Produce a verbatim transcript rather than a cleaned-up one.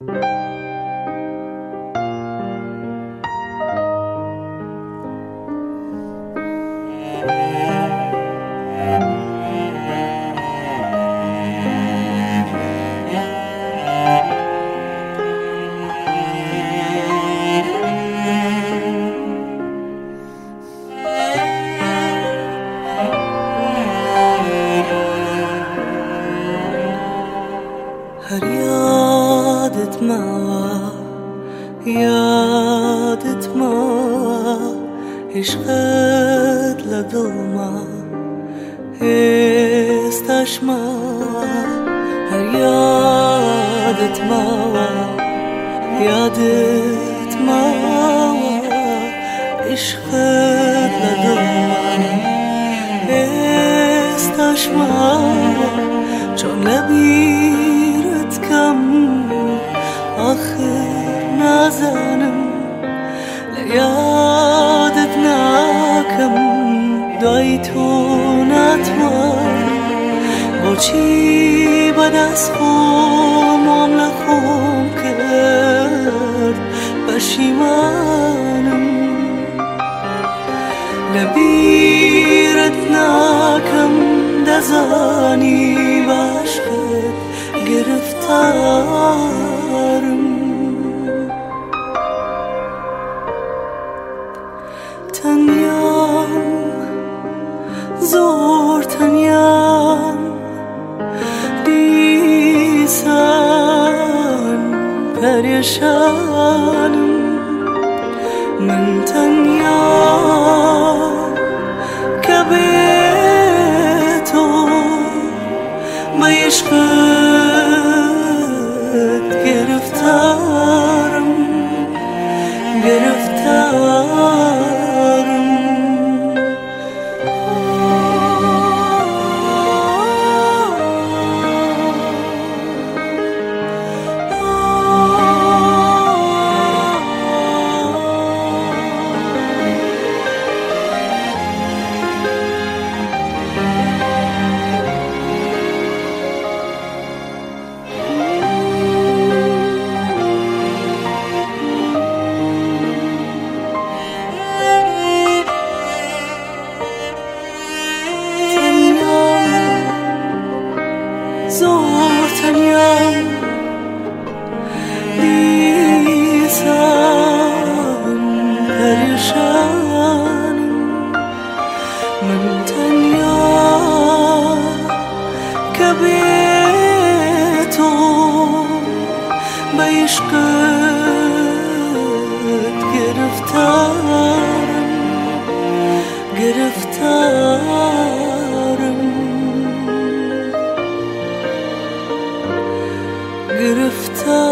هر یادت ما یادت ما عشقت لدل ما استش ما هر یادت ما یادت ما عشقت لدل ما استش ما چون لبیرت کم آخر نازنم لیادت ناکم دای تو نتوان با چی با دست خوم عمل خوم کرد پشیمانم لبیرت ناکم دزانی باشقت گرفتارم تنیام زور تنیام دیسان پریشانم من تنیام که به تو با عشقت گرفتارم گرفتارم زور تنیام دیسان پریشانم من تنیام که به تو با عشقت گرفتارم گرفتارم گرفتار